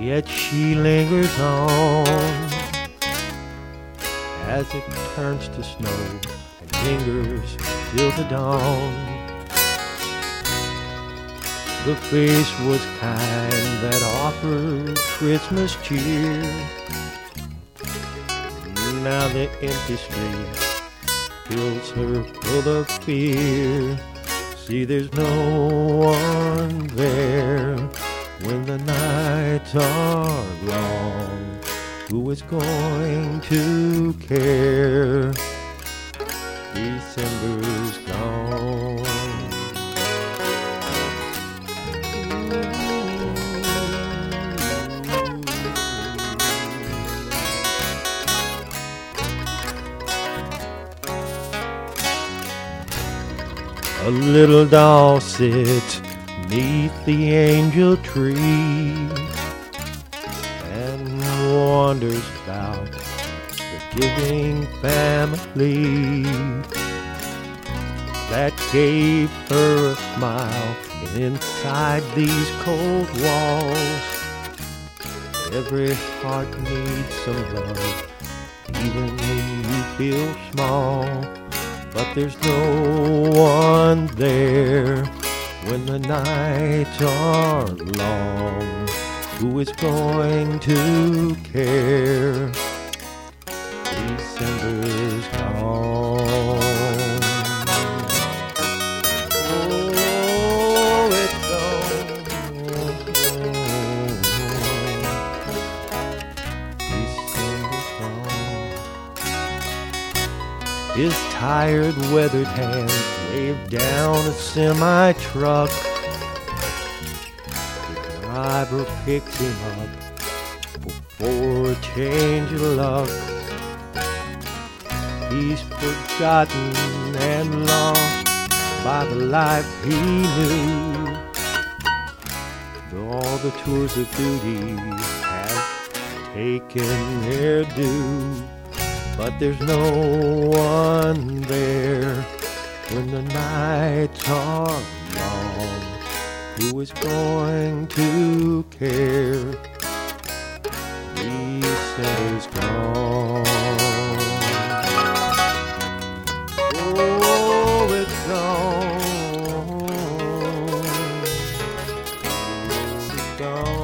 yet she lingers on as it turns to snow and lingers till the dawn. The face was kind that offered Christmas cheer. Now the empty street fills her full of fear. See, there's no one there when the nights are long. Who is going to care? December's gone. A little doll sits neath the angel tree and wonders about the giving family that gave her a smile inside these cold walls. Every heart needs some love, even when you feel small. But there's no one there when the nights are long. Who is going to care? December's gone. Oh, it's gone. December's gone. His tired, weathered hands wave down a semi-truck. The driver picks him up for a change of luck. He's forgotten and lost by the life he knew. Though all the tours of duty have taken their due. But there's no one there when the nights are long. Who is going to care? December's gone. Oh, it's gone. Oh, it's gone.